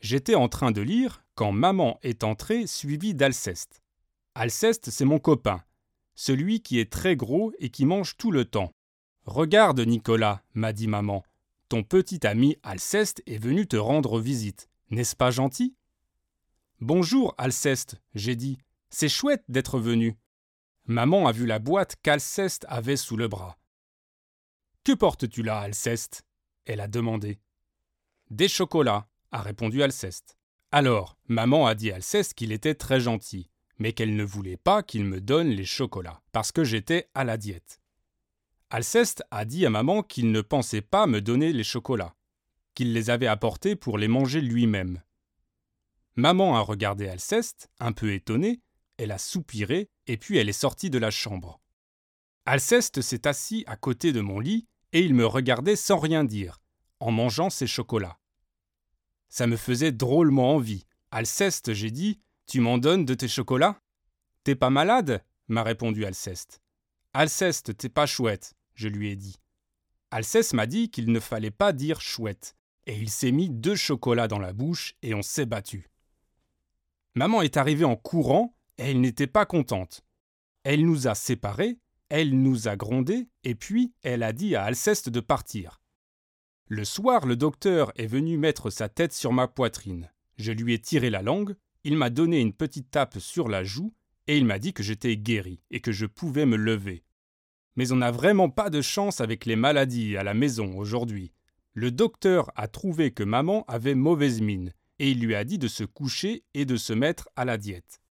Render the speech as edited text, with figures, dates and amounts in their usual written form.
J'étais en train de lire quand maman est entrée suivie d'Alceste. Alceste, c'est mon copain, celui qui est très gros et qui mange tout le temps. « Regarde, Nicolas, m'a dit maman, ton petit ami Alceste est venu te rendre visite. N'est-ce pas gentil ?»« Bonjour, Alceste, j'ai dit. C'est chouette d'être venu. » Maman a vu la boîte qu'Alceste avait sous le bras. « Que portes-tu là, Alceste ?» elle a demandé. « Des chocolats, » a répondu Alceste. Alors, maman a dit à Alceste qu'il était très gentil, mais qu'elle ne voulait pas qu'il me donne les chocolats, parce que j'étais à la diète. Alceste a dit à maman qu'il ne pensait pas me donner les chocolats, qu'il les avait apportés pour les manger lui-même. Maman a regardé Alceste, un peu étonnée, elle a soupiré et puis elle est sortie de la chambre. Alceste s'est assis à côté de mon lit et il me regardait sans rien dire, en mangeant ses chocolats. Ça me faisait drôlement envie. « Alceste, j'ai dit, tu m'en donnes de tes chocolats ?»« T'es pas malade ?» m'a répondu Alceste. « Alceste, t'es pas chouette, » je lui ai dit. Alceste m'a dit qu'il ne fallait pas dire chouette, et il s'est mis 2 chocolats dans la bouche et on s'est battu. Maman est arrivée en courant et elle n'était pas contente. Elle nous a séparés, elle nous a grondés et puis elle a dit à Alceste de partir. Le soir, le docteur est venu mettre sa tête sur ma poitrine. Je lui ai tiré la langue, il m'a donné une petite tape sur la joue et il m'a dit que j'étais guéri et que je pouvais me lever. Mais on n'a vraiment pas de chance avec les maladies à la maison aujourd'hui. Le docteur a trouvé que maman avait mauvaise mine et il lui a dit de se coucher et de se mettre à la diète.